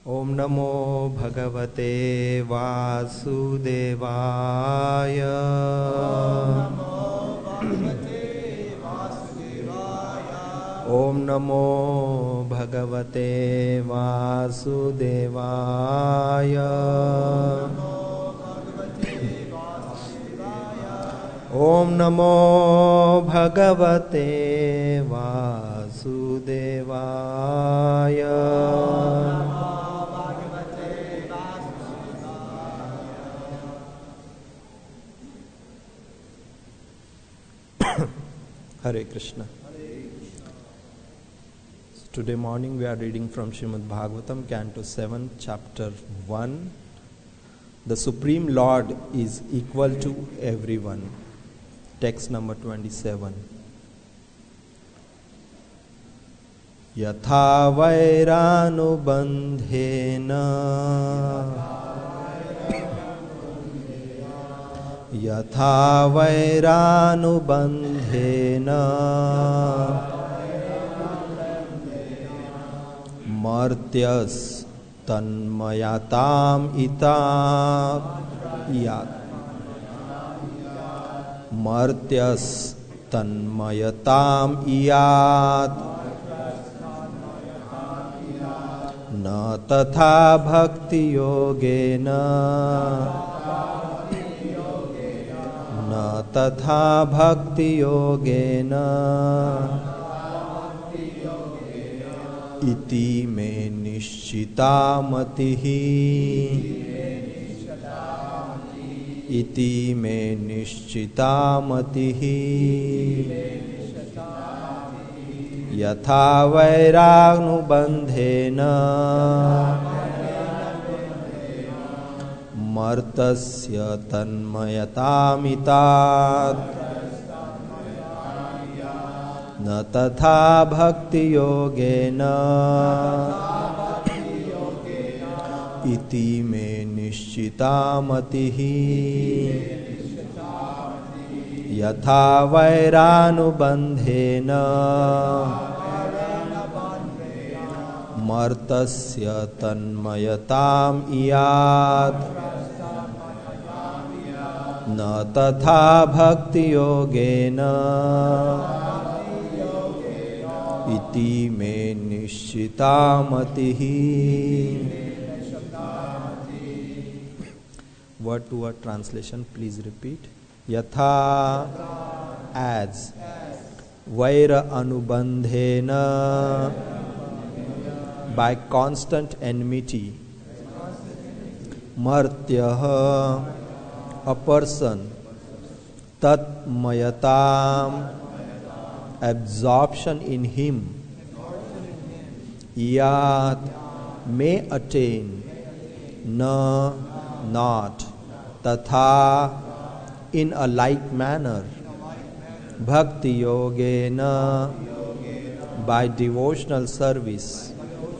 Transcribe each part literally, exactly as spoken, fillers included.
ओम नमो भगवते वासुदेवाय। ओम नमो भगवते वासुदेवाय। ओम नमो भगवते वासुदेवाय। Hare Krishna. So today morning we are reading from Srimad Bhagavatam, Canto seven, Chapter one. The Supreme Lord is equal to everyone. Text number twenty-seven. Yatha vairānubandhena Yatha vairānubandhena Martyas tanmayatam itat yat Martyas tanmayatam iyat na tatha bhakti yogena na tatha bhakti yogena iti me nishchita matihi iti me nishchita matihi yatha vairānubandhena martasya tanmayatamitat na tatha bhakti yogena iti me nishchita matihi yatha vairānubandhena martasya tanmayatam iyat na tatha bhakti yogena iti me nishchita matihi. Word to word translation, please repeat. Yatha, as. Vaira anubandhena, by constant enmity. Martyaha, a person. Tat mayatam, absorption in him. Yat, may attain. Na, not. Tatha, in a like manner. Bhakti yogena, by devotional service.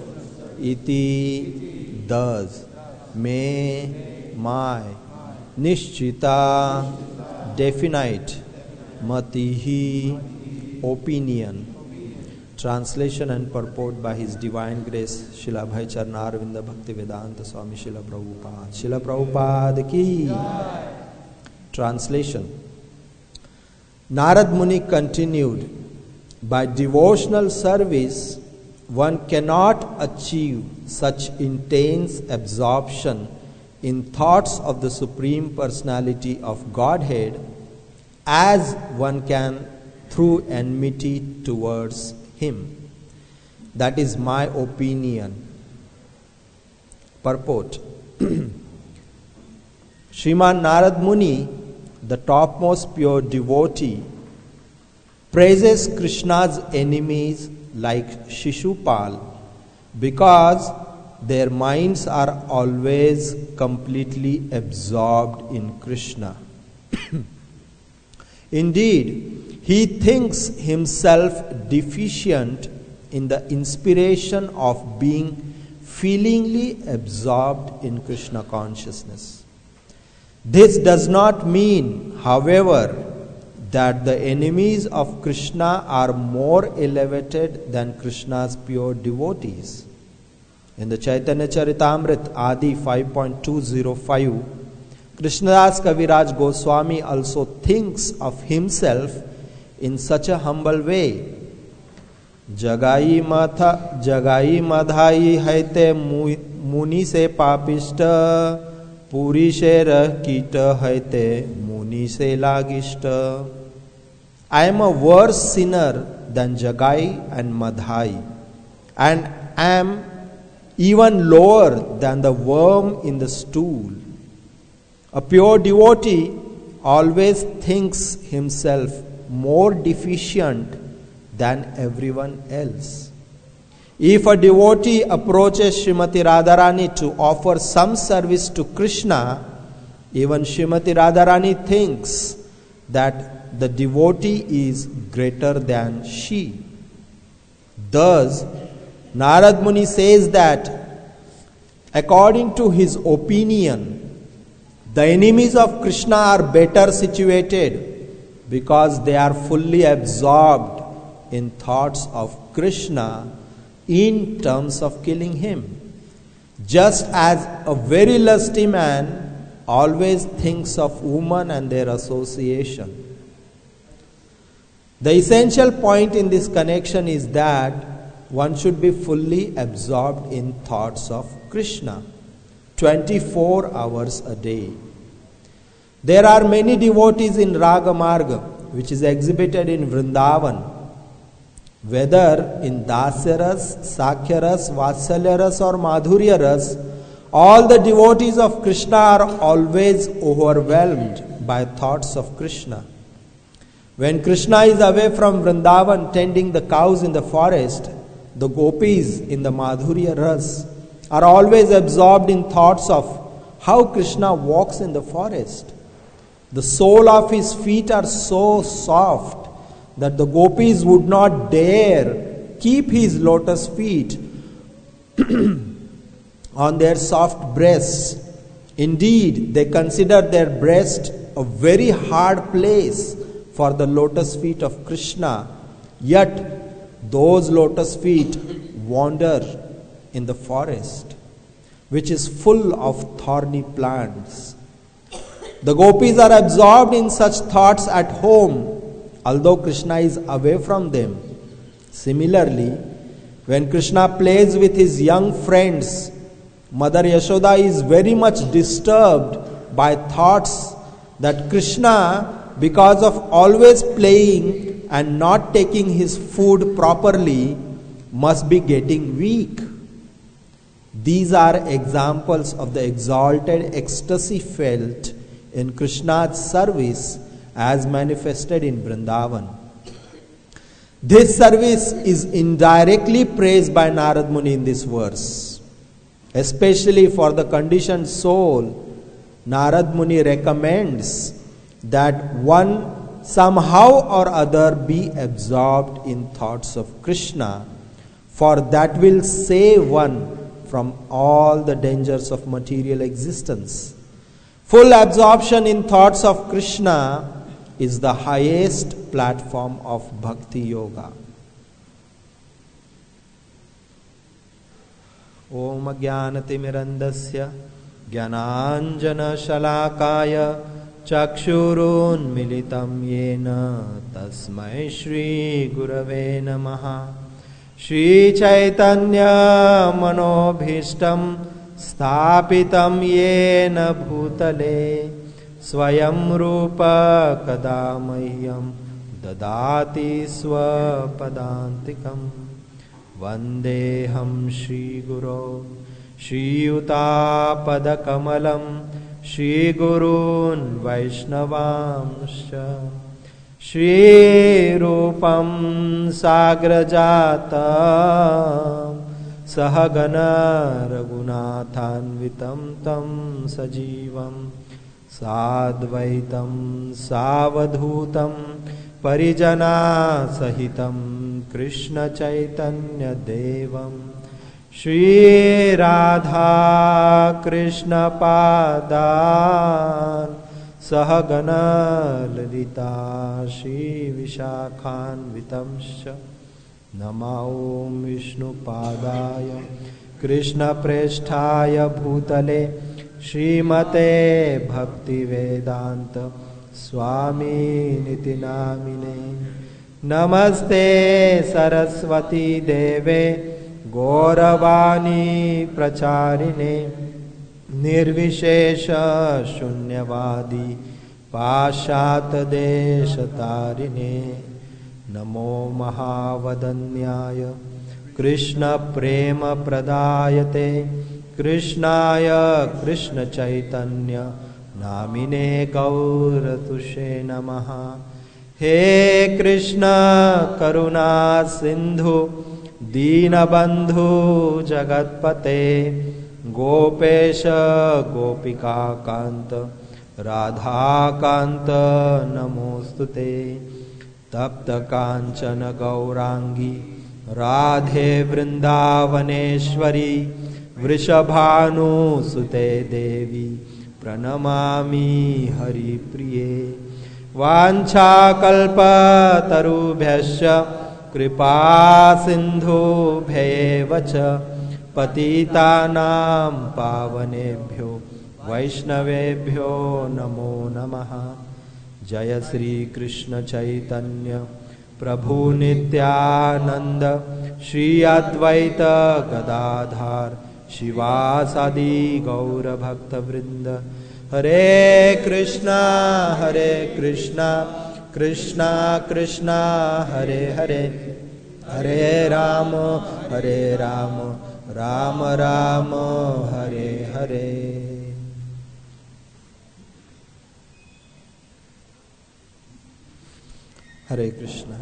Iti, thus. Me, my. Nishchita, definite. Matihi, opinion. Translation and purport by His Divine Grace Srila Bhai Charnarvinda Bhaktivedanta Swami Srila Prabhupada. Srila Prabhupada ki. Translation. Narad Muni continued, by devotional service one cannot achieve such intense absorption in thoughts of the Supreme Personality of Godhead as one can through enmity towards Him. That is my opinion. Purport. Sriman Narad Muni, the topmost pure devotee, praises Krishna's enemies like Shishupal because their minds are always completely absorbed in Krishna. Indeed, he thinks himself deficient in the inspiration of being feelingly absorbed in Krishna consciousness. This does not mean, however, that the enemies of Krishna are more elevated than Krishna's pure devotees. In the Chaitanya Charitamrita Adi five point two oh five, Krishnadas Kaviraj Goswami also thinks of himself in such a humble way. Jagai matha jagai madhai haite muni se papishta puri se rakita haite muni se lagishta. I am a worse sinner than Jagai and Madhai, and am even lower than the worm in the stool. A pure devotee always thinks himself more deficient than everyone else. If a devotee approaches Srimati Radharani to offer some service to Krishna, even Srimati Radharani thinks that the devotee is greater than she. Thus, Narad Muni says that, according to his opinion, the enemies of Krishna are better situated because they are fully absorbed in thoughts of Krishna in terms of killing him. Just as a very lusty man always thinks of women and their association. The essential point in this connection is that one should be fully absorbed in thoughts of Krishna twenty-four hours a day. There are many devotees in Raga Marga, which is exhibited in Vrindavan. Whether in Dasyaras, Sakhyaras, Vatsalyaras or Madhuryaras, all the devotees of Krishna are always overwhelmed by thoughts of Krishna. When Krishna is away from Vrindavan tending the cows in the forest, the gopis in the Madhurya Ras are always absorbed in thoughts of how Krishna walks in the forest. The sole of his feet are so soft that the gopis would not dare keep his lotus feet on their soft breasts. Indeed, they consider their breast a very hard place for the lotus feet of Krishna. Yet, those lotus feet wander in the forest, which is full of thorny plants. The gopis are absorbed in such thoughts at home, although Krishna is away from them. Similarly, when Krishna plays with his young friends, Mother Yashoda is very much disturbed by thoughts that Krishna, because of always playing and not taking his food properly, must be getting weak. These are examples of the exalted ecstasy felt in Krishna's service as manifested in Vrindavan. This service is indirectly praised by Narad Muni in this verse. Especially for the conditioned soul, Narad Muni recommends that one somehow or other be absorbed in thoughts of Krishna, for that will save one from all the dangers of material existence. Full absorption in thoughts of Krishna is the highest platform of Bhakti Yoga. Om Jnanatimirandasya Jnananjana Shalakaya Chakshurun Militam Yena Tasmai Shri Gurave Namaha. Shri Chaitanya Manobhishtam Sthapitam Yena Bhutale Swayam Rupa Kadamahyam Dadati Swapadantikam Vandeham Shri Guru Shri Yuta Padakamalam Shri Gurun Vaishnavamsha Shri Rupam Sagrajata Sahagana Raghunathanvitam Tam Sajivam Sadvaitam Savadhutam Parijana Sahitam Krishna Chaitanya Devam Shri Radha Krishna Padan Sahagana Lalita Shri Vishakhan Vitamsha Nama Om Vishnu Padaya Krishna प्रेष्ठाय भूतले श्रीमते भक्ति वेदांत स्वामी निति नामिने। नमस्ते सरस्वती देवे गौरवाणी प्रचारिणे निर्विशेष शून्यवादी पाश्चात्य देश तारिणे। नमो महावदन्याय कृष्ण प्रेम प्रदायते कृष्णाय कृष्ण चैतन्य नामिने गौरतुषे नमः। हे कृष्ण करुणा सिंधु दीनबंधु जगत्पते गोपेश गोपिका कांत राधाकांत नमोस्तुते। तप्त कांचन गौरांगी राधे वृंदावनेश्वरी वृषभानुसुते देवी प्रणमामि हरिप्रिये। वाञ्छाकल्पतरुभ्यश्च कृपा सिन्धुभ्येव च पतितानां पावनेभ्यो वैष्णवेभ्यो नमो नमः। जय श्री कृष्ण चैतन्य प्रभु नित्यानंद श्री अद्वैत गदाधार शिवासादि गौर भक्त वृंद। हरे कृष्णा हरे कृष्णा कृष्णा कृष्णा हरे हरे हरे राम हरे राम राम राम हरे हरे। हरे Krishna.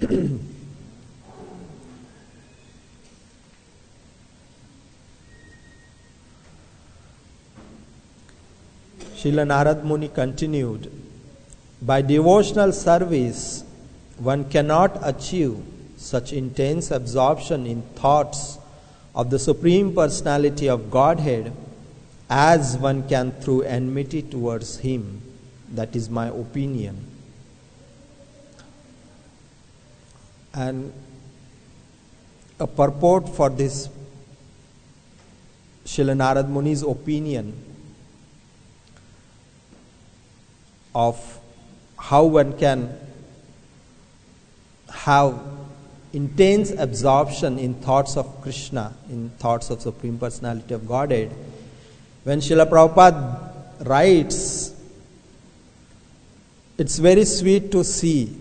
Srila Narad Muni continued, by devotional service, one cannot achieve such intense absorption in thoughts of the Supreme Personality of Godhead as one can through enmity towards Him. That is my opinion. And a purport for this Srila Narad Muni's opinion of how one can have intense absorption in thoughts of Krishna, in thoughts of Supreme Personality of Godhead. When Srila Prabhupada writes, it's very sweet to see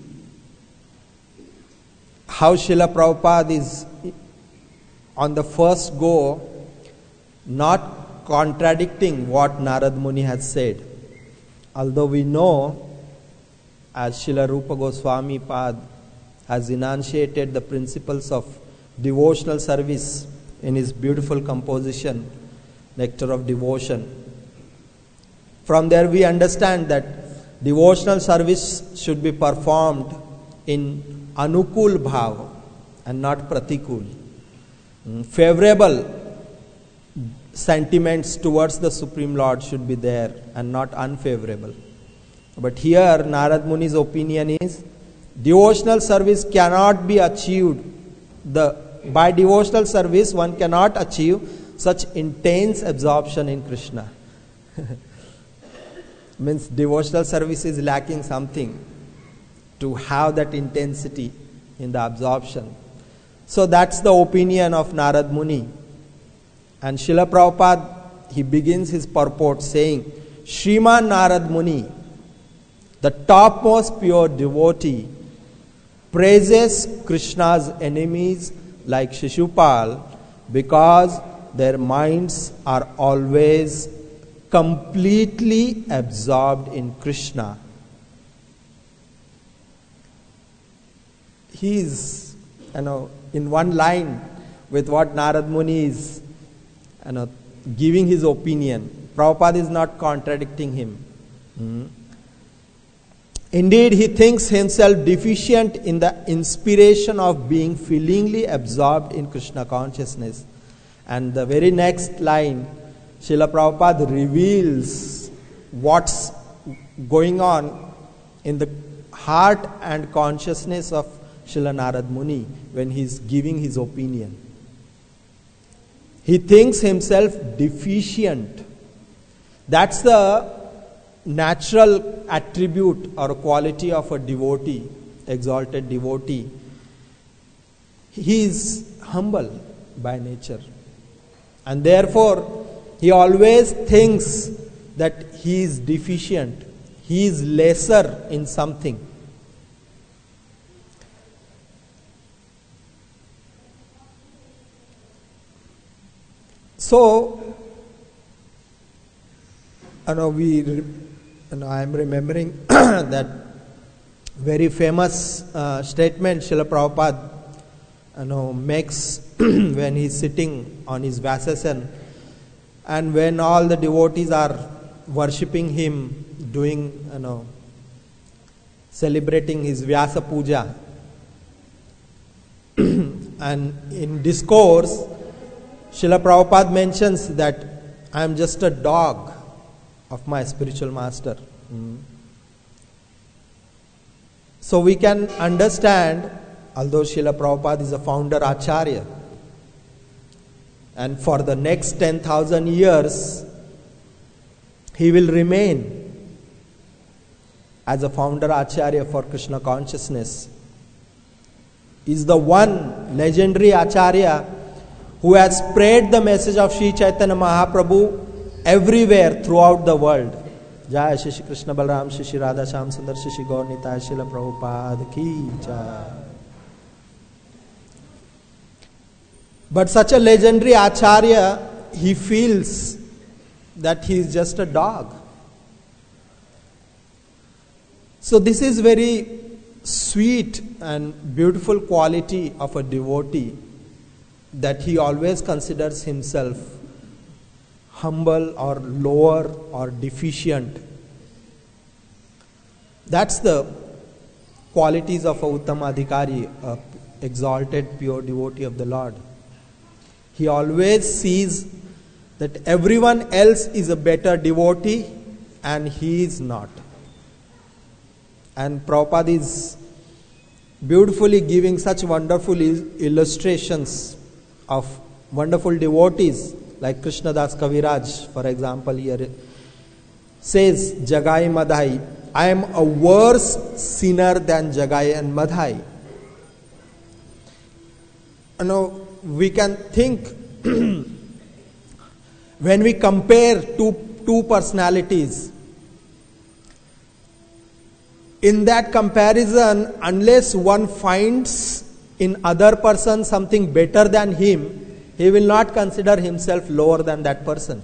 how Srila Prabhupada is on the first go not contradicting what Narad Muni has said. Although we know, as Srila Rupa Goswami Pad has enunciated the principles of devotional service in his beautiful composition, Nectar of Devotion. From there we understand that devotional service should be performed in Anukul Bhav and not Pratikul. Favorable sentiments towards the Supreme Lord should be there and not unfavorable. But here Narad Muni's opinion is devotional service cannot be achieved. The, by devotional service one cannot achieve such intense absorption in Krishna. Means devotional service is lacking something to have that intensity in the absorption. So that's the opinion of Narad Muni. And Srila Prabhupada, he begins his purport saying, Shriman Narad Muni, the topmost pure devotee, praises Krishna's enemies like Shishupal because their minds are always completely absorbed in Krishna. He is, you know, in one line with what Narad Muni is, you know, giving his opinion. Prabhupada is not contradicting him. Hmm. Indeed, he thinks himself deficient in the inspiration of being feelingly absorbed in Krishna consciousness. And the very next line, Srila Prabhupada reveals what's going on in the heart and consciousness of Srila Narad Muni when he is giving his opinion. He thinks himself deficient. That's the natural attribute or quality of a devotee, exalted devotee. He is humble by nature. And therefore, he always thinks that he is deficient. He is lesser in something. So, you know, we, you know, I am remembering that very famous uh, statement Srila Prabhupada, you know, makes when he is sitting on his Vyasasana, and when all the devotees are worshipping him, doing, you know, celebrating his Vyasa Puja, and in discourse, Srila Prabhupada mentions that I am just a dog of my spiritual master. Mm. So we can understand, although Srila Prabhupada is a founder Acharya, and for the next ten thousand years, he will remain as a founder Acharya for Krishna consciousness. He is the one legendary Acharya who has spread the message of Sri Chaitanya Mahaprabhu everywhere throughout the world. Jai Shri Shri Krishna Balaram Shri Shri Radha Shyam Sundar Shri Shri Gaur Nitai Srila Prabhupada Ki Jai. But such a legendary Acharya, he feels that he is just a dog. So this is very sweet and beautiful quality of a devotee, that he always considers himself humble or lower or deficient. That's the qualities of a Uttama Adhikari, a exalted pure devotee of the Lord. He always sees that everyone else is a better devotee and he is not. And Prabhupada is beautifully giving such wonderful illustrations of wonderful devotees, like Krishnadas Kaviraj, for example, here says, Jagai Madhai, I am a worse sinner than Jagai and Madhai. You know, we can think when we compare two, two personalities, in that comparison, unless one finds in other person something better than him, he will not consider himself lower than that person.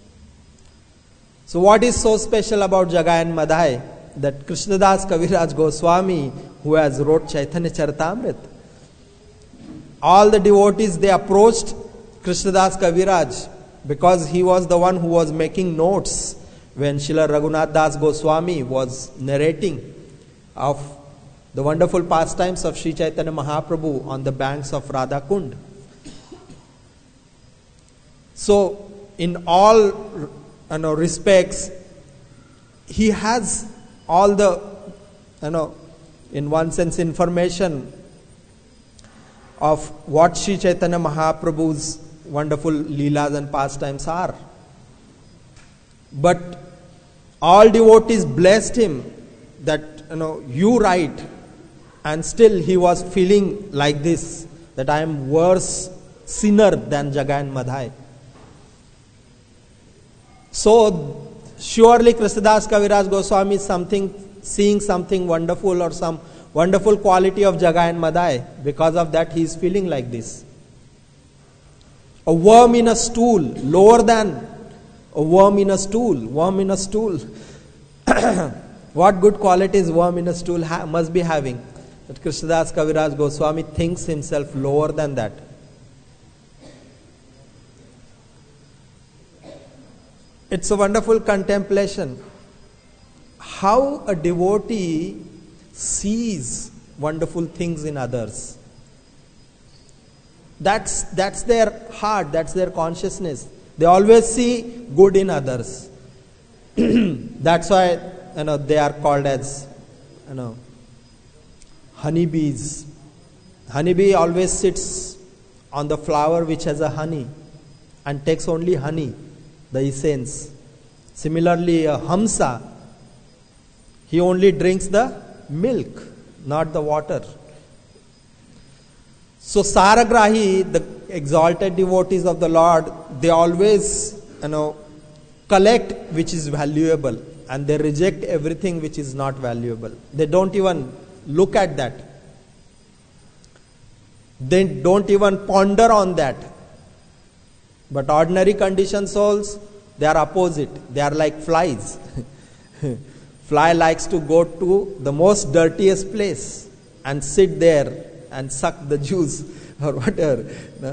So what is so special about Jagai and Madhai? That Krishnadas Kaviraj Goswami, who has wrote Chaitanya Charitamrita, all the devotees, they approached Krishnadas Kaviraj because he was the one who was making notes when Srila Raghunath Das Goswami was narrating of the wonderful pastimes of Sri Chaitanya Mahaprabhu on the banks of Radha Kund. So, in all, you know, respects, he has all the, you know, in one sense, information of what Sri Chaitanya Mahaprabhu's wonderful leelas and pastimes are. But all devotees blessed him that, you know, you write, and still he was feeling like this, that I am worse sinner than Jagai and Madhai. So, surely Krishnadas Kaviraj Goswami is something, seeing something wonderful or some wonderful quality of Jagai and Madhai. Because of that, he is feeling like this. A worm in a stool, lower than a worm in a stool. Worm in a stool. What good qualities worm in a stool ha- must be having? That Krishnadas Kaviraj Goswami thinks himself lower than that. It's a wonderful contemplation. How a devotee sees wonderful things in others. That's, that's their heart, that's their consciousness. They always see good in others. That's why, you know, they are called as, you know, honeybees. Honeybee always sits on the flower which has a honey. and takes only honey, the essence. Similarly, a Hamsa, he only drinks the milk, not the water. So Saragrahi, the exalted devotees of the Lord, they always, you know, collect which is valuable, and they reject everything which is not valuable. They don't even look at that. They don't even ponder on that. But ordinary conditioned souls, they are opposite. They are like flies. Fly likes to go to the most dirtiest place and sit there and suck the juice or whatever.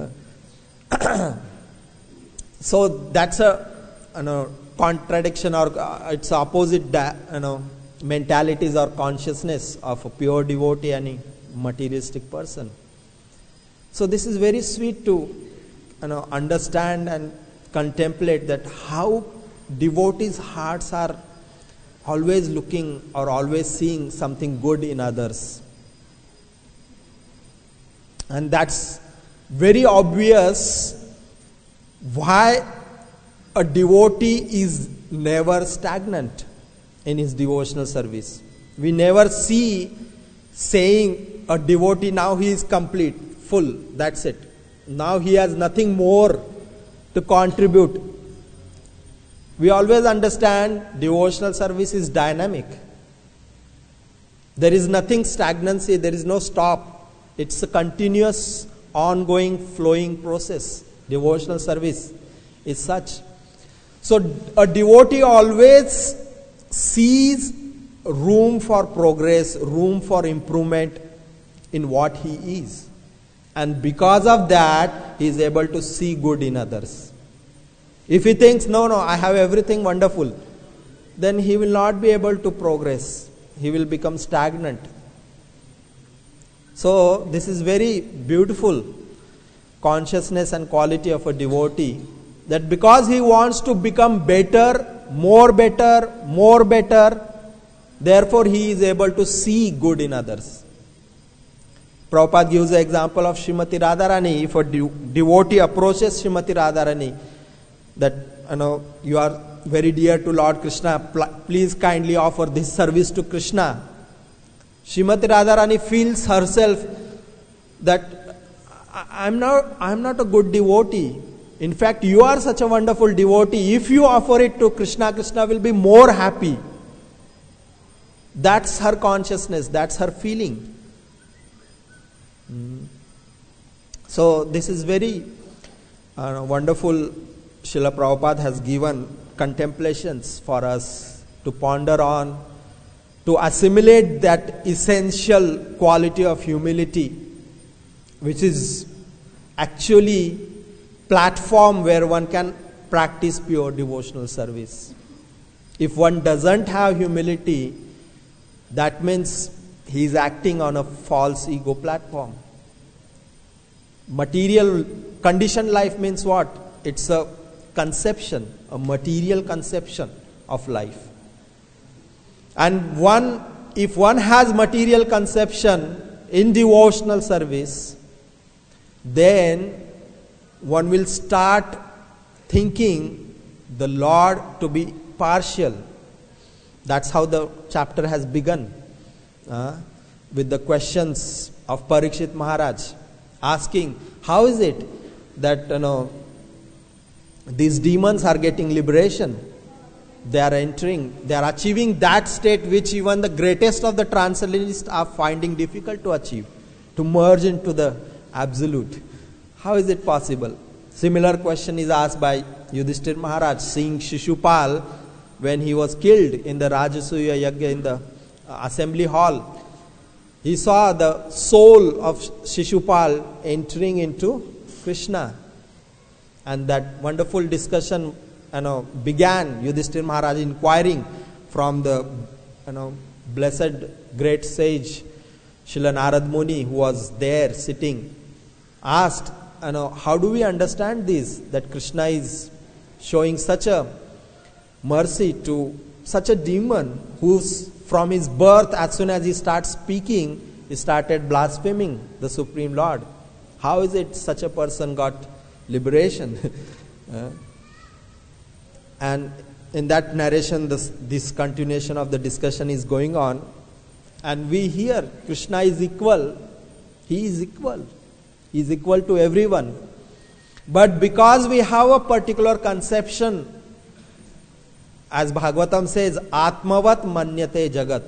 So that's a, you know, contradiction, or uh, it's opposite, da, you know, mentalities or consciousness of a pure devotee and a materialistic person. So this is very sweet to, you know, understand and contemplate that how devotees' hearts are always looking or always seeing something good in others. And that's very obvious why a devotee is never stagnant in his devotional service. We never see saying a devotee, now he is complete, full, that's it. Now he has nothing more to contribute. We always understand devotional service is dynamic. There is nothing stagnancy, there is no stop. It's a continuous, ongoing, flowing process. Devotional service is such. So a devotee always sees room for progress, room for improvement in what he is. And because of that, he is able to see good in others. If he thinks, no, no, I have everything wonderful, then he will not be able to progress. He will become stagnant. So this is very beautiful consciousness and quality of a devotee, that because he wants to become better, more better, more better, therefore he is able to see good in others. Prabhupada gives the example of Srimati Radharani. If a de- devotee approaches Srimati Radharani, that, you know, you are very dear to Lord Krishna, pl- please kindly offer this service to Krishna. Srimati Radharani feels herself that I am not, I am not a good devotee. In fact, you are such a wonderful devotee. If you offer it to Krishna, Krishna will be more happy. That's her consciousness, that's her feeling. Mm. So this is very uh, wonderful. Srila Prabhupada has given contemplations for us to ponder on, to assimilate that essential quality of humility, which is actually platform where one can practice pure devotional service. If one doesn't have humility, that means he is acting on a false ego platform. Material conditioned life means what? It's a conception, a material conception of life. And one, if one has material conception in devotional service, then one will start thinking the Lord to be partial. That's how the chapter has begun, uh, with the questions of Parikshit Maharaj, asking, how is it that, you know, these demons are getting liberation? They are entering, they are achieving that state which even the greatest of the transcendentalists are finding difficult to achieve, to merge into the absolute. How is it possible? Similar question is asked by Yudhishthir Maharaj, seeing Shishupal when he was killed in the Rajasuya Yagya in the uh, assembly hall. He saw the soul of Shishupal entering into Krishna. And that wonderful discussion, you know, began. Yudhishthir Maharaj inquiring from the, you know, blessed great sage Srila Narad Muni, who was there sitting, asked, you know, how do we understand this, that Krishna is showing such a mercy to such a demon who's from his birth, as soon as he starts speaking, he started blaspheming the Supreme Lord. How is it such a person got liberation? Uh, and in that narration, this, this continuation of the discussion is going on. And we hear Krishna is equal. He is equal. He is equal to everyone. But because we have a particular conception, as Bhagavatam says, Atmavat manyate jagat.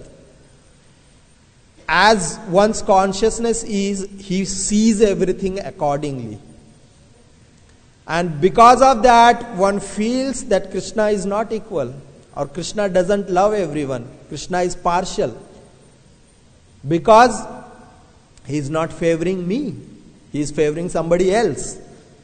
As one's consciousness is, he sees everything accordingly. And because of that, one feels that Krishna is not equal, or Krishna doesn't love everyone. Krishna is partial. Because he is not favoring me. He is favoring somebody else.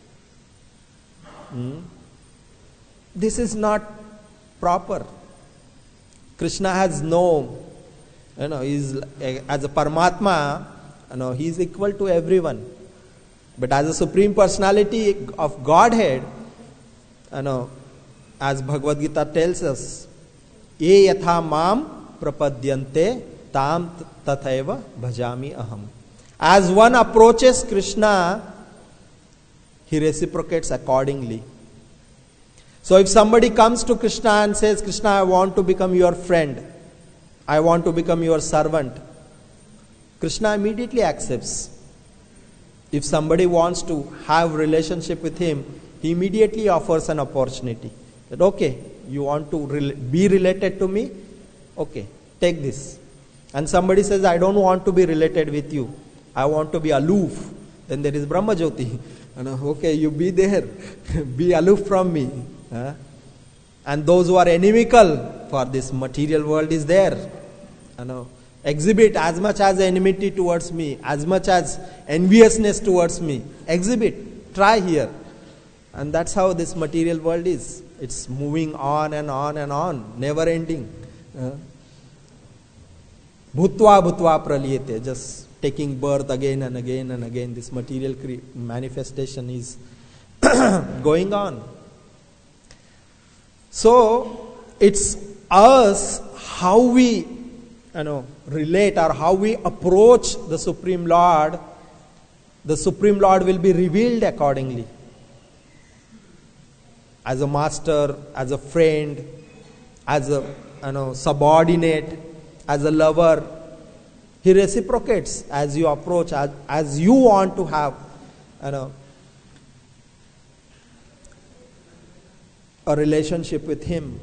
Hmm? This is not proper. Krishna has no, you know, he's as a Paramatma, you know, he is equal to everyone. But as a Supreme Personality of Godhead, you know, as Bhagavad Gita tells us, ye yatha mam prapadyante tam tathaiva bhajami aham. As one approaches Krishna, he reciprocates accordingly. So if somebody comes to Krishna and says, Krishna, I want to become your friend, I want to become your servant, Krishna immediately accepts. If somebody wants to have relationship with him, he immediately offers an opportunity. That okay, you want to re- be related to me? Okay, take this. And somebody says, I don't want to be related with you. I want to be aloof. Then there is Brahma Jyoti. You know, okay, you be there. Be aloof from me. Huh? And those who are inimical for this material world is there. You know, exhibit as much as enmity towards me, as much as enviousness towards me. Exhibit. Try here. And that's how this material world is. It's moving on and on and on. Never ending. Bhutva bhutva praliyate. Just taking birth again and again and again. This material cre- manifestation is going on. So, it's us how we, you know, relate or how we approach the Supreme Lord. The Supreme Lord will be revealed accordingly. As a master, as a friend, as a, you know, subordinate, as a lover, he reciprocates as you approach, as, as you want to have, you know, a relationship with him.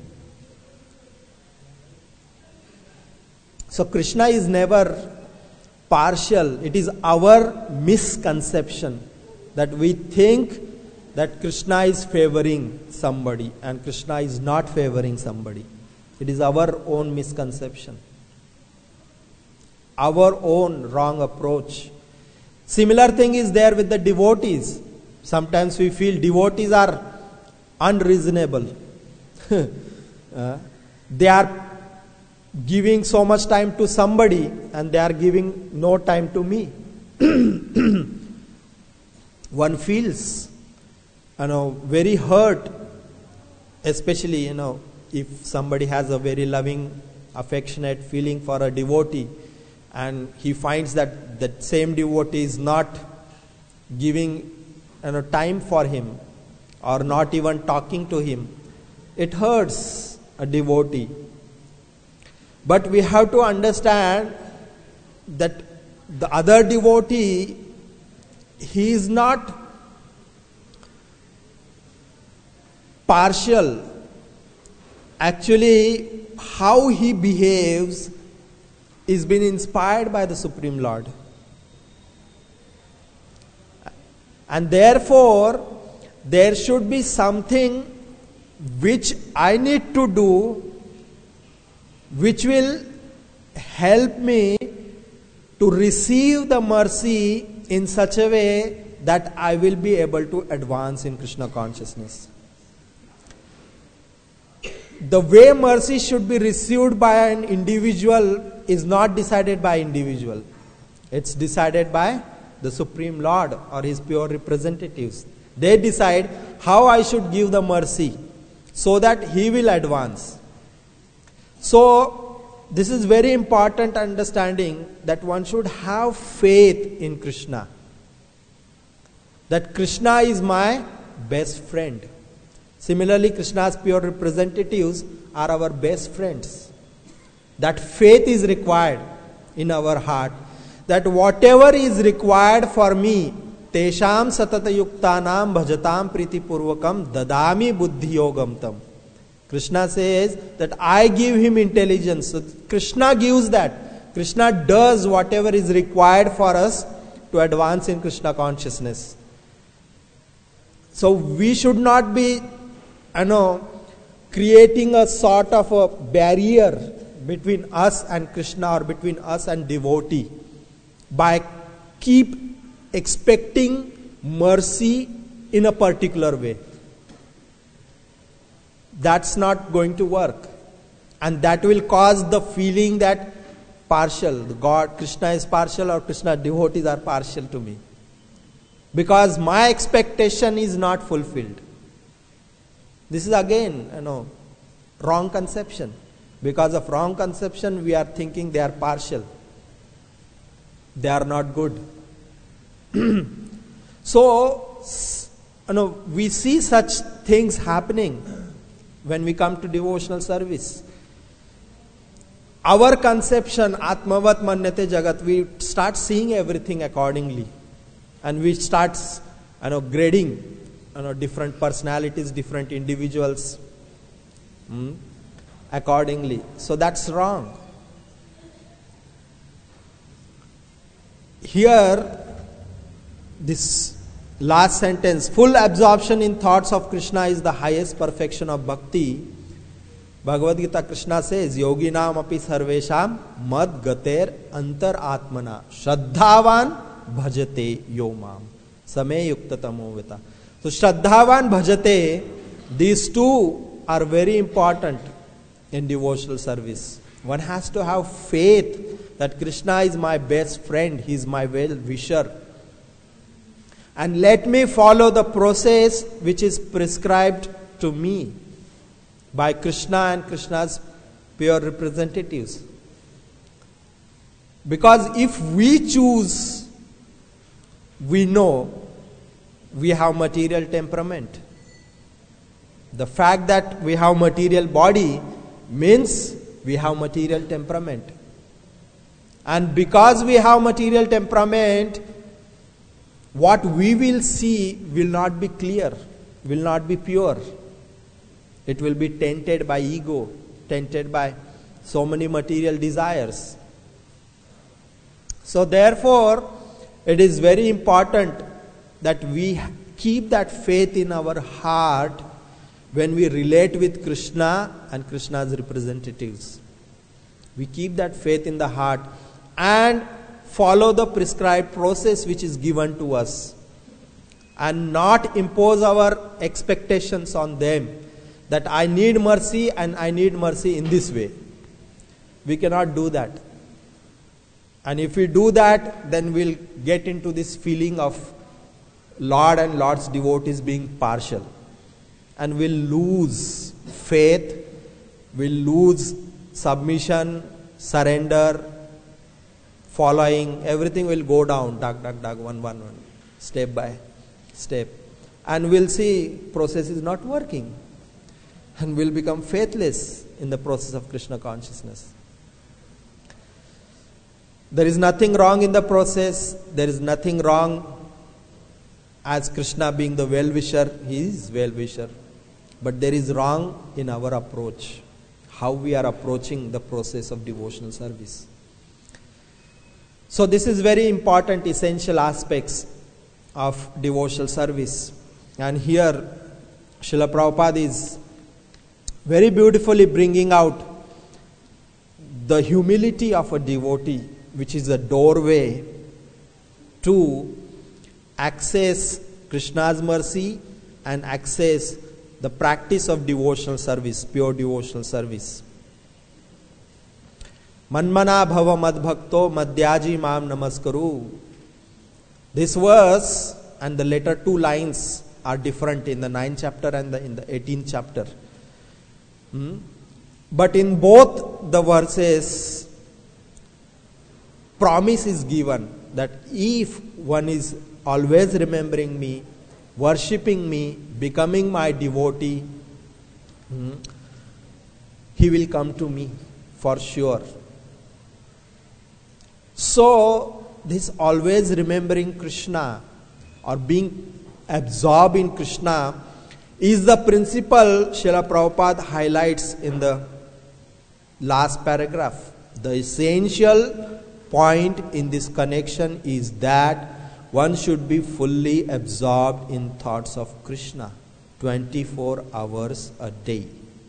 So Krishna is never partial. It is our misconception that we think that Krishna is favoring somebody and Krishna is not favoring somebody. It is our own misconception. Our own wrong approach. Similar thing is there with the devotees. Sometimes we feel devotees are unreasonable. uh, they are giving so much time to somebody and they are giving no time to me. One feels, you know, very hurt, especially, you know, if somebody has a very loving, affectionate feeling for a devotee and he finds that that same devotee is not giving, you know, time for him or not even talking to him. It hurts a devotee. But we have to understand that the other devotee, he is not partial. Actually, how he behaves is been inspired by the Supreme Lord. And therefore, there should be something which I need to do which will help me to receive the mercy in such a way that I will be able to advance in Krishna consciousness. The way mercy should be received by an individual is not decided by individual. It's decided by the Supreme Lord or his pure representatives. They decide how I should give the mercy so that he will advance. So, this is very important understanding that one should have faith in Krishna. That Krishna is my best friend. Similarly, Krishna's pure representatives are our best friends. That faith is required in our heart, that whatever is required for me, tesham satata yuktanam bhajatam priti purvakam dadami buddhi yogam tam. Krishna says that I give him intelligence. So Krishna gives that. Krishna does whatever is required for us to advance in Krishna consciousness. So we should not be, you know, creating a sort of a barrier between us and Krishna or between us and devotee by keep expecting mercy in a particular way. That's not going to work. And that will cause the feeling that partial, God, Krishna is partial or Krishna devotees are partial to me. Because my expectation is not fulfilled. This is again, you know, wrong conception. Because of wrong conception, we are thinking they are partial. They are not good. So, you know, we see such things happening when we come to devotional service. Our conception, Atmavat Manyate Jagat, we start seeing everything accordingly. And we start, you know, grading, you know, different personalities, different individuals hmm, accordingly. So that's wrong. Here, this last sentence, full absorption in thoughts of Krishna is the highest perfection of bhakti. Bhagavad Gita, Krishna says, Yoginam api sarvesham mad gater antar atmana shraddhavan bhajate yomam same yuktatamo vita. So shraddhavan bhajate, these two are very important in devotional service. One has to have faith that Krishna is my best friend, he is my well-wisher. And let me follow the process which is prescribed to me by Krishna and Krishna's pure representatives. Because if we choose, we know we have material temperament. The fact that we have material body means we have material temperament. And because we have material temperament, what we will see will not be clear, will not be pure. It will be tainted by ego, tainted by so many material desires. So therefore, it is very important that we keep that faith in our heart when we relate with Krishna and Krishna's representatives. We keep that faith in the heart and follow the prescribed process which is given to us, and not impose our expectations on them that I need mercy and I need mercy in this way. We cannot do that. And if we do that, then we'll get into this feeling of Lord and Lord's devotees being partial. And we'll lose faith, we'll lose submission, surrender, following, everything will go down, dag, dag, dag, one, one, one, step by step. And we'll see process is not working. And we'll become faithless in the process of Krishna consciousness. There is nothing wrong in the process. There is nothing wrong as Krishna being the well-wisher. He is well-wisher. But there is wrong in our approach. How we are approaching the process of devotional service. So this is very important, essential aspects of devotional service. And here Srila Prabhupada is very beautifully bringing out the humility of a devotee, which is a doorway to access Krishna's mercy and access the practice of devotional service, pure devotional service. Manmana bhava madbhakto madhyaji mam namaskaru. This verse and the later two lines are different in the ninth chapter and the, in the eighteenth chapter. Hmm? But in both the verses, promise is given that if one is always remembering me, worshipping me, becoming my devotee, hmm, he will come to me for sure. So, this always remembering Krishna or being absorbed in Krishna is the principle Srila Prabhupada highlights in the last paragraph. The essential point in this connection is that one should be fully absorbed in thoughts of Krishna twenty-four hours a day.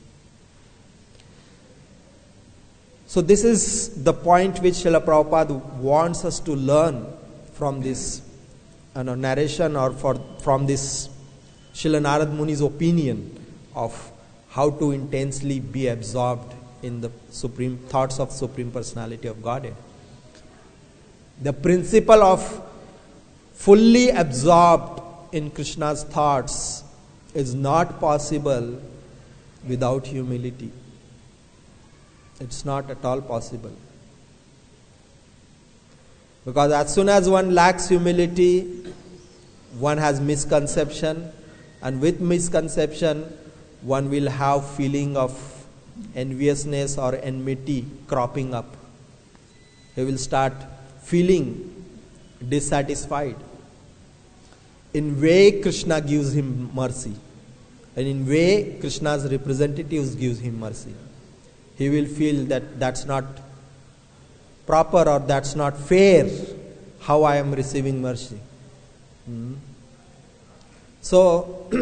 So this is the point which Srila Prabhupada wants us to learn from this you know, narration or for, from this Srila Narad Muni's opinion of how to intensely be absorbed in the supreme thoughts of Supreme Personality of Godhead. The principle of fully absorbed in Krishna's thoughts is not possible without humility. It's not at all possible. Because as soon as one lacks humility, one has misconception, and with misconception, one will have feeling of enviousness or enmity cropping up. He will start feeling dissatisfied. In way, Krishna gives him mercy, and in way, Krishna's representatives gives him mercy. He will feel that that's not proper or that's not fair how I am receiving mercy. Hmm. So,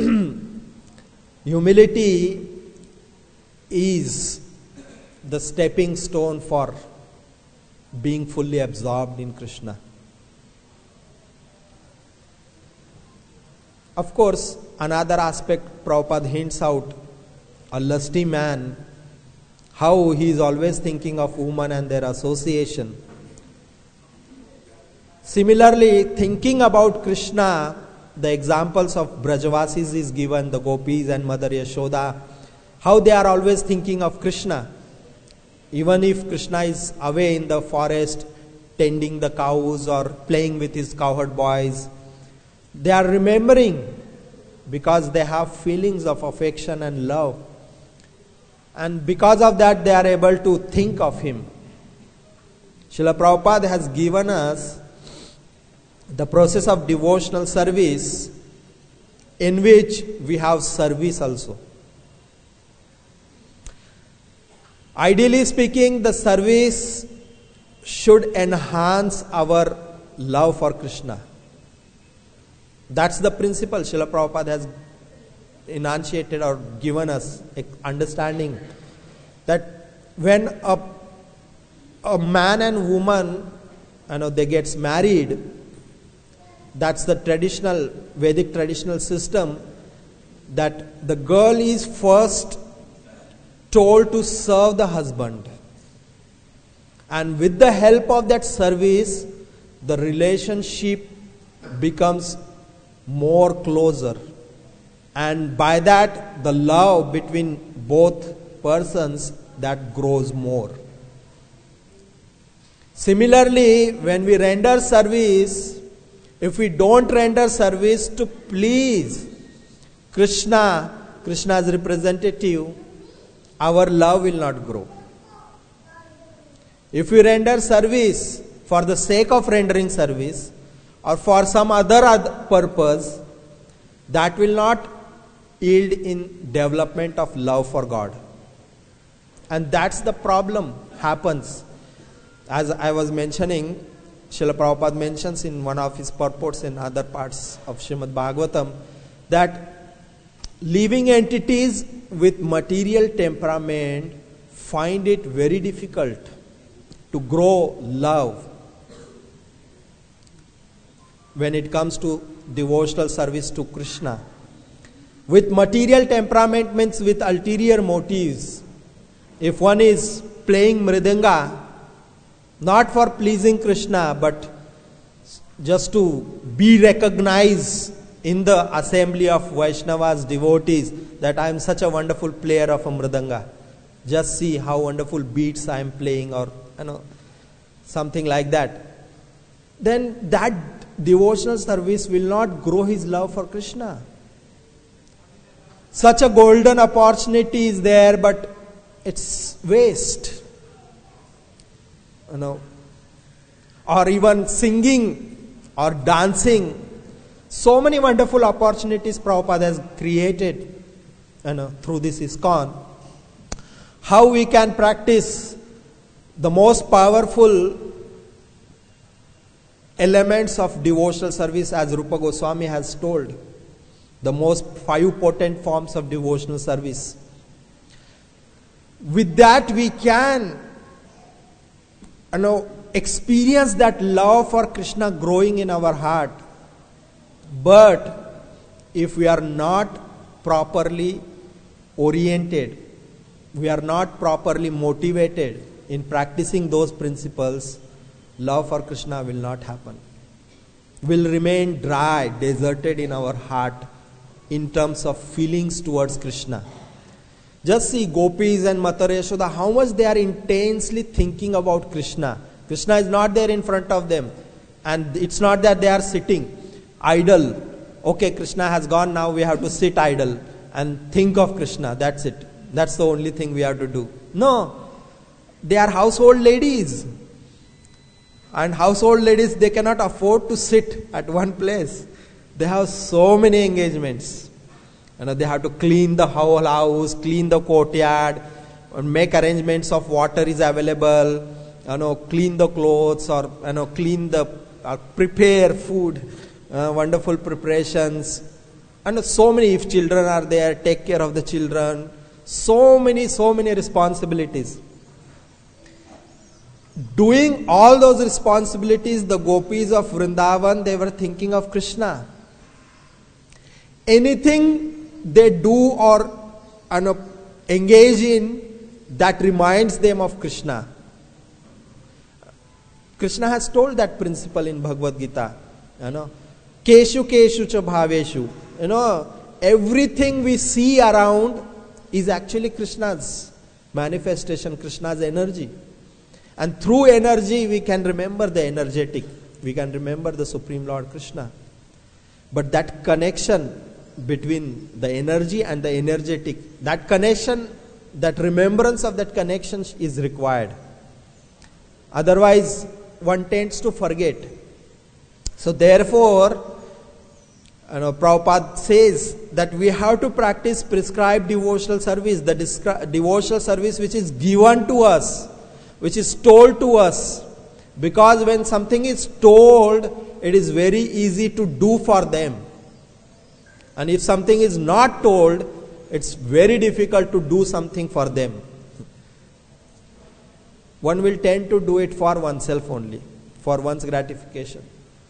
humility is the stepping stone for being fully absorbed in Krishna. Of course, another aspect Prabhupada hints out, a lusty man, how he is always thinking of women and their association. Similarly, thinking about Krishna, the examples of Brajavasis is given, the gopis and Mother Yashoda, how they are always thinking of Krishna. Even if Krishna is away in the forest, tending the cows or playing with his cowherd boys, they are remembering because they have feelings of affection and love. And because of that, they are able to think of him. Srila Prabhupada has given us the process of devotional service in which we have service also. Ideally speaking, the service should enhance our love for Krishna. That's the principle Srila Prabhupada has enunciated or given us understanding that when a, a man and woman, you know, they gets married, that's the traditional Vedic traditional system, that the girl is first told to serve the husband, and with the help of that service the relationship becomes more closer, and by that the love between both persons that grows more. Similarly, when we render service, if we don't render service to please Krishna, Krishna's representative, our love will not grow. If we render service for the sake of rendering service or for some other purpose, that will not yield in development of love for God. And that's the problem happens. As I was mentioning, Srila Prabhupada mentions in one of his purports in other parts of Srimad Bhagavatam that living entities with material temperament find it very difficult to grow love when it comes to devotional service to Krishna. With material temperament means with ulterior motives. If one is playing mridanga, not for pleasing Krishna, but just to be recognized in the assembly of Vaishnavas, devotees, that I am such a wonderful player of a mridanga. Just see how wonderful beats I am playing, or you know, something like that. Then that devotional service will not grow his love for Krishna. Such a golden opportunity is there, but it's waste. You know, or even singing or dancing. So many wonderful opportunities Prabhupada has created, you know, through this ISKCON. How we can practice the most powerful elements of devotional service, as Rupa Goswami has told. The most five potent forms of devotional service. With that we can, you know, experience that love for Krishna growing in our heart. But if we are not properly oriented, we are not properly motivated in practicing those principles, love for Krishna will not happen. Will remain dry, deserted in our heart in terms of feelings towards Krishna. Just see Gopis and Mata Yashoda, how much they are intensely thinking about Krishna. Krishna is not there in front of them. And it's not that they are sitting idle. Okay, Krishna has gone, now we have to sit idle and think of Krishna. That's it. That's the only thing we have to do. No. They are household ladies. And household ladies, they cannot afford to sit at one place. They have so many engagements. You know, they have to clean the whole house, clean the courtyard, make arrangements of water is available, you know, clean the clothes, or you know, clean the, or prepare food, uh, wonderful preparations. And so many, if children are there, take care of the children. So many, so many responsibilities. Doing all those responsibilities, the gopis of Vrindavan, they were thinking of Krishna. Anything they do or you know, engage in that reminds them of Krishna. Krishna has told that principle in Bhagavad Gita. You know, Keshu Keshu cha bhaveshu. You know, everything we see around is actually Krishna's manifestation, Krishna's energy. And through energy we can remember the energetic. We can remember the Supreme Lord Krishna. But that connection between the energy and the energetic, that connection, that remembrance of that connection is required. Otherwise, one tends to forget. So therefore, you know, Prabhupada says that we have to practice prescribed devotional service, the discri- devotional service which is given to us, which is told to us. Because when something is told, it is very easy to do for them. And if something is not told, it's very difficult to do something for them. One will tend to do it for oneself only, for one's gratification.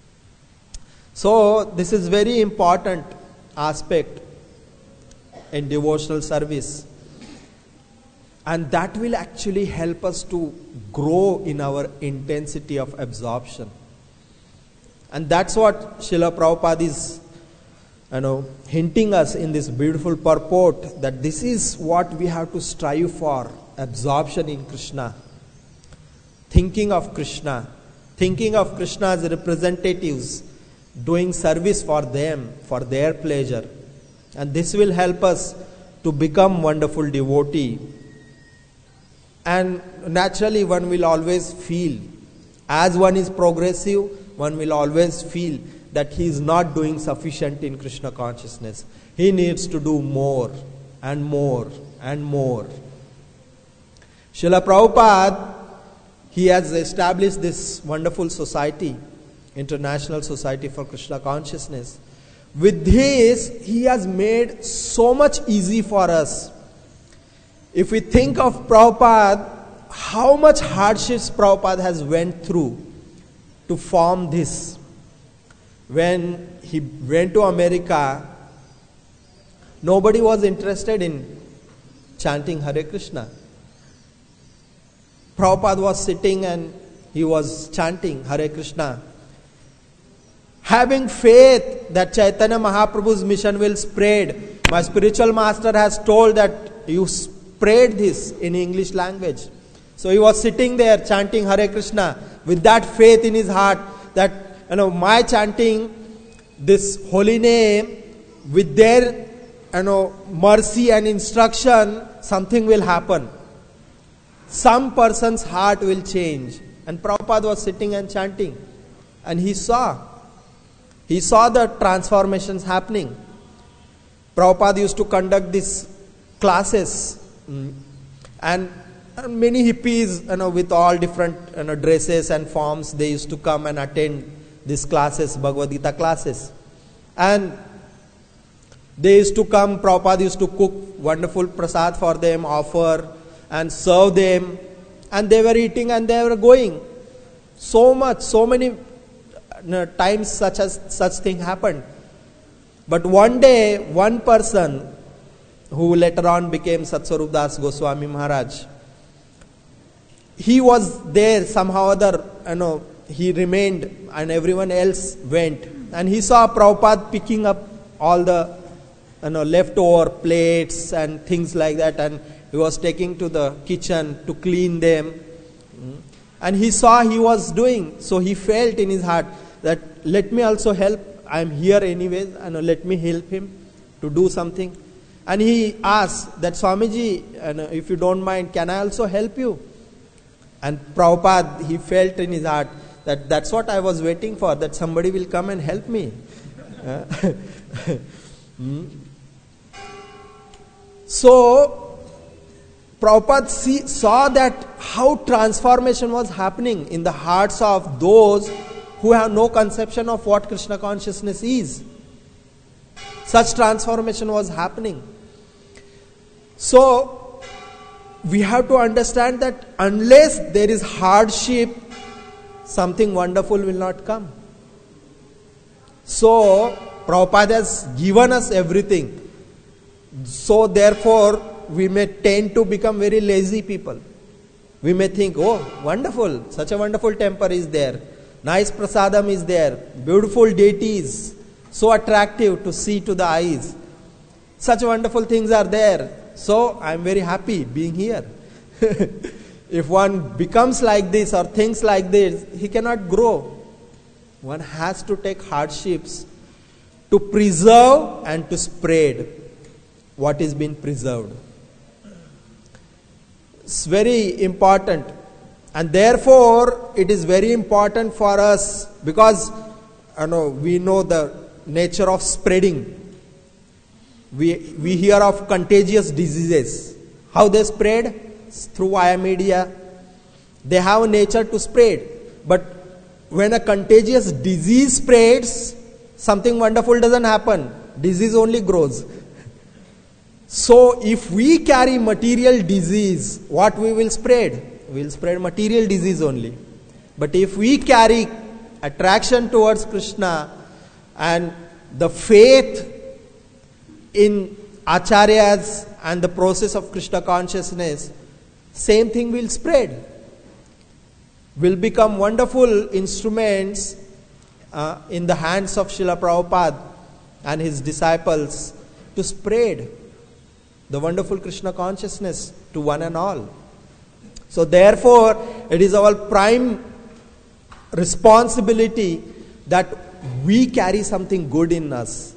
So, this is very important aspect in devotional service. And that will actually help us to grow in our intensity of absorption. And that's what Srila Prabhupada is, you know, hinting us in this beautiful purport, that this is what we have to strive for, absorption in Krishna. Thinking of Krishna, thinking of Krishna as representatives, doing service for them, for their pleasure. And this will help us to become wonderful devotee. And naturally one will always feel, as one is progressive, one will always feel that he is not doing sufficient in Krishna consciousness. He needs to do more and more and more. Srila Prabhupada, he has established this wonderful society, International Society for Krishna Consciousness. With this, he has made so much easy for us. If we think of Prabhupada, how much hardships Prabhupada has went through to form this. When he went to America, nobody was interested in chanting Hare Krishna. Prabhupada was sitting and he was chanting Hare Krishna, having faith that Chaitanya Mahaprabhu's mission will spread. My spiritual master has told that you spread this in English language. So he was sitting there chanting Hare Krishna with that faith in his heart that you know, my chanting this holy name with their, you know, mercy and instruction, something will happen. Some person's heart will change. And Prabhupada was sitting and chanting. And he saw. He saw the transformations happening. Prabhupada used to conduct these classes. And many hippies, you know, with all different, you know, dresses and forms, they used to come and attend these classes, Bhagavad Gita classes. And they used to come, Prabhupada used to cook wonderful prasad for them, offer and serve them. And they were eating and they were going. So much, so many you know, times such as such thing happened. But one day, one person who later on became Satsvarup Das Goswami Maharaj, he was there somehow or other, you know, he remained and everyone else went. And he saw Prabhupada picking up all the, you know, leftover plates and things like that, and he was taking to the kitchen to clean them. And he saw he was doing, so he felt in his heart that let me also help. I am here anyways, and let me help him to do something. And he asked that Swamiji, and if you don't mind, can I also help you? And Prabhupada, he felt in his heart that that's what I was waiting for, that somebody will come and help me. hmm. So, Prabhupada see, saw that how transformation was happening in the hearts of those who have no conception of what Krishna consciousness is. Such transformation was happening. So, we have to understand that unless there is hardship, something wonderful will not come. So, Prabhupada has given us everything. So, therefore, we may tend to become very lazy people. We may think, oh, wonderful, such a wonderful temple is there. Nice prasadam is there. Beautiful deities. So attractive to see to the eyes. Such wonderful things are there. So I am very happy being here. If one becomes like this or thinks like this, he cannot grow. One has to take hardships to preserve and to spread what is being preserved. It's very important. And therefore, it is very important for us, because you know, we know the nature of spreading. We, we hear of contagious diseases. How they spread? Through via media. They have a nature to spread. But when a contagious disease spreads, something wonderful doesn't happen. Disease only grows. So if we carry material disease, what we will spread? We will spread material disease only. But if we carry attraction towards Krishna and the faith in acharyas and the process of Krishna consciousness, same thing will spread. Will become wonderful instruments uh, in the hands of Srila Prabhupada and his disciples to spread the wonderful Krishna consciousness to one and all. So therefore, it is our prime responsibility that we carry something good in us.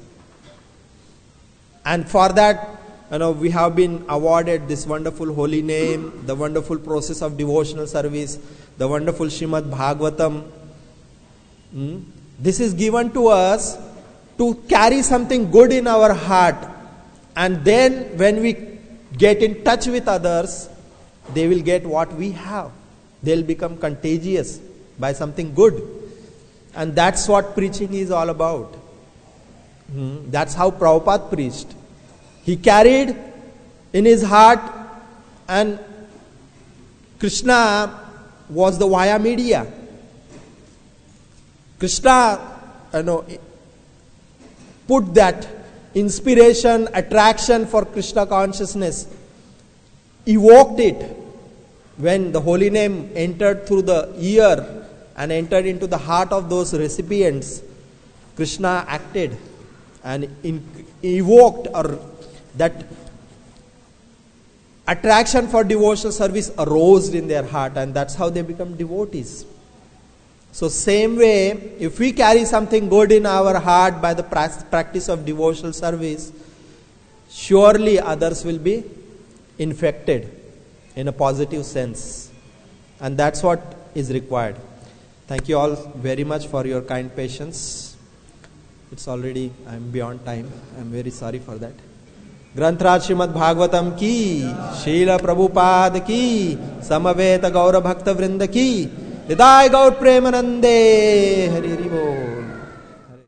And for that, you know, we have been awarded this wonderful holy name, the wonderful process of devotional service, the wonderful Srimad Bhagavatam. Hmm? This is given to us to carry something good in our heart. And then when we get in touch with others, they will get what we have. They'll become contagious by something good. And that's what preaching is all about. Hmm. That's how Prabhupada preached. He carried in his heart, and Krishna was the via media. Krishna, you know, put that inspiration, attraction for Krishna consciousness, evoked it when the holy name entered through the ear and entered into the heart of those recipients. Krishna acted and in, evoked or that attraction for devotional service arose in their heart, and that's how they become devotees. So same way, if we carry something good in our heart by the practice of devotional service, surely others will be infected in a positive sense. And that's what is required. Thank you all very much for your kind patience. It's already, I'm beyond time. I'm very sorry for that. ग्रंथराज Shrimad Bhagavatam की, शील प्रभुपाद की, समवेत गौर भक्त वृंद की, हृदय गौर प्रेमानंदे, हरि हरि बोल।